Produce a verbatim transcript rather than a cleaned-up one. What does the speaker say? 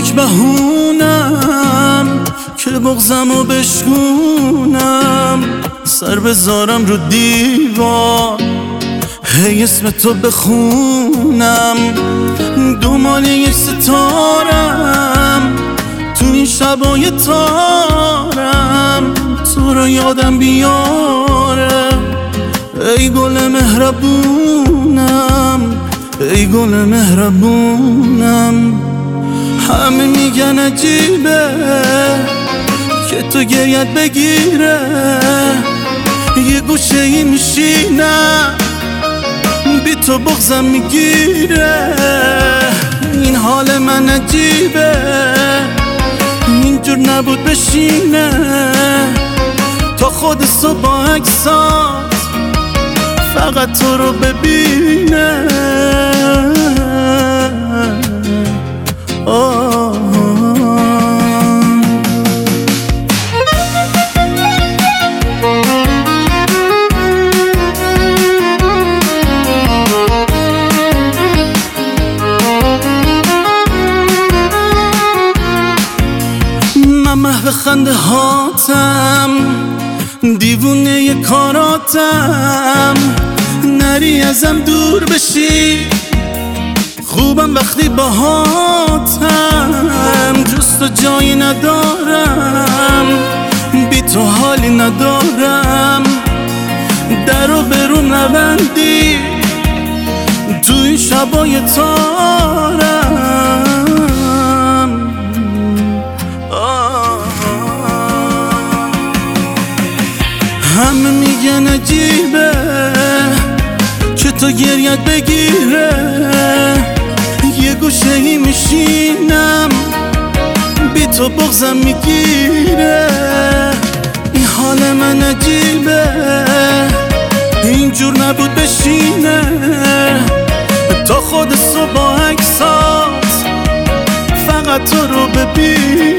یک بهونم که بغضمو بشکونم، سر بذارم رو دیوار هی اسم تو بخونم. دنبال یک ستارم تو این شبای تارم، تو رو یادم بیاره ای گل مهربونم، ای گل مهربونم. همه میگن عجیبه که تو گریت بگیره، یه گوشه ای میشینم بی تو بغضم میگیره. این حال من عجیبه اینجور نبود بشینه تا خود صبح عکسات فقط تو رو ببینه. آه من محو خنده هاتم، دیوونه کاراتم، نری ازم دور بشی خوبم وقتی باهاتم. جز تو جایی ندارم، بی تو حالی ندارم. در و بروم نبندی تو این شبای تارم. همه میگن عجیبه که تو گریت بگیره، یه گوشه ای میشینم بی تو بغضم میگیره. این حال من عجیبه اینجور نبود بشینه تا خود صبح عکسات فقط تو رو ببین.